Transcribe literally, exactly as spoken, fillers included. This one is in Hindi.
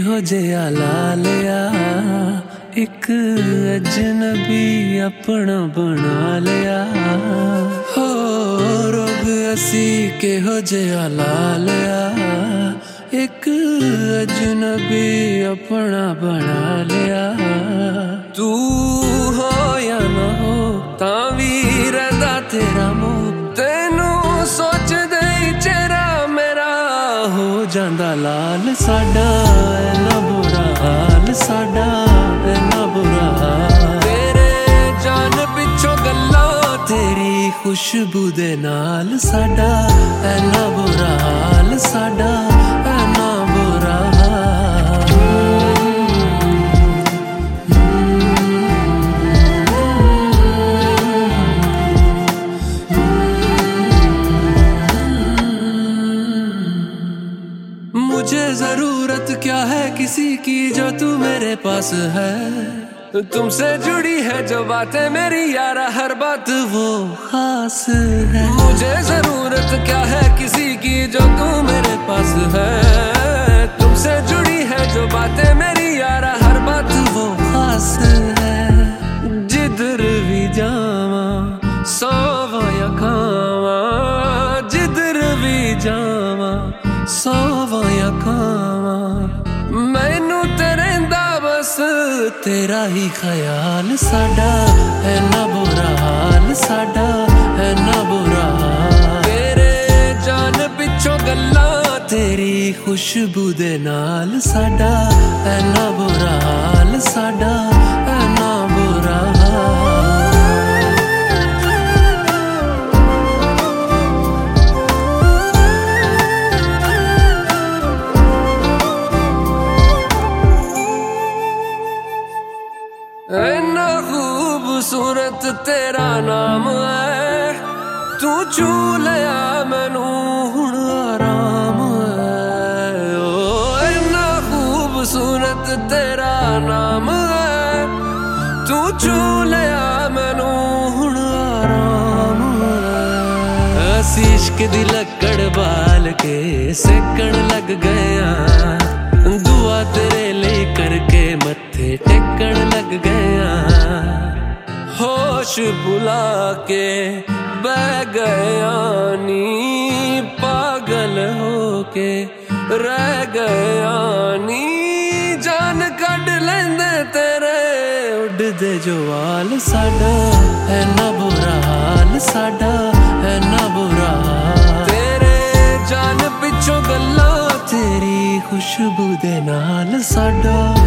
ਕਿਹੋ ਜਿਹਾ ਲਾ ਲਿਆ, ਇੱਕ ਅਜਨਬੀ ਆਪਣਾ ਬਣਾ ਲਿਆ। ਹੋ ਰੋਗ ਅਸੀਂ ਕਿਹੋ ਜਿਹਾ ਲਾ ਲਿਆ, ਇੱਕ ਅਜਨਬੀ ਆਪਣਾ ਬਣਾ ਲਿਆ। ਤੂੰ ਹੋ ਜਾਂ ਨਾ ਹੋ ਤਾਂ ਵੀ ਰਹਿੰਦਾ ਤੇਰਾ ਮੂੰਹ, ਤੈਨੂੰ ਸੋਚਦੇ ਹੀ ਚਿਹਰਾ ਮੇਰਾ ਹੋ ਜਾਂਦਾ ਲਾਲ। ਸਾਡਾ ਇੰਨਾ ਬੁਰਾ ਹਾਲ, ਸਾਡਾ ਇੰਨਾ ਬੁਰਾ ਹਾਲ, ਤੇਰੇ ਜਾਨ ਪਿੱਛੋਂ ਗੱਲਾਂ ਤੇਰੀ ਖੁਸ਼ਬੂ ਦੇ ਨਾਲ। ਸਾਡਾ ਇੰਨਾ ਬੁਰਾ ਹਾਲ, ਸਾਡਾ ਇੰਨਾ ਬੁਰਾ ਹਾਲ। मुझे जरूरत क्या है किसी की जो तू मेरे पास है, तुमसे जुड़ी है जो बातें मेरी यारा हर बात वो खास है। मुझे जरूरत क्या है किसी की जो तू मेरे पास है, तुमसे जुड़ी है जो बातें मेरी यारा हर बात वो खास है। जिधर भी जावा सोवा या खावा, जिधर भी जावा सोवा या खावा, मैनू ते रहिंदा बस तेरा ही ख्याल। साडा ऐना बुरा हाल, साडा ऐना बुरा हाल, तेरे जान पिछों गल्लां तेरी खुशबू दे नाल। साडा ऐना बुरा हाल, साडा ऐना बुरा हाल। इन्ना खूबसूरत तेरा नाम है, तू छू लिया मैनू हुण आराम है। ओ इन्ना खूबसूरत तेरा नाम है, तू छू लिया मैनू हुण आराम है। असी इश्क दी लकड़ बाल के सेकण लग गया, दुआ तेरे लिए करके मत्थे टेकण लग गया। होश बुला के बह गया नी, पागल होके रह गया नी। जान कढ लेंदे तेरे उड़दे जो वाल, साडा ऐना बुरा हाल, साडा ऐना बुरा हाल, तेरे जान पिछों गल्लां तेरी खुशबू दे नाल। साडा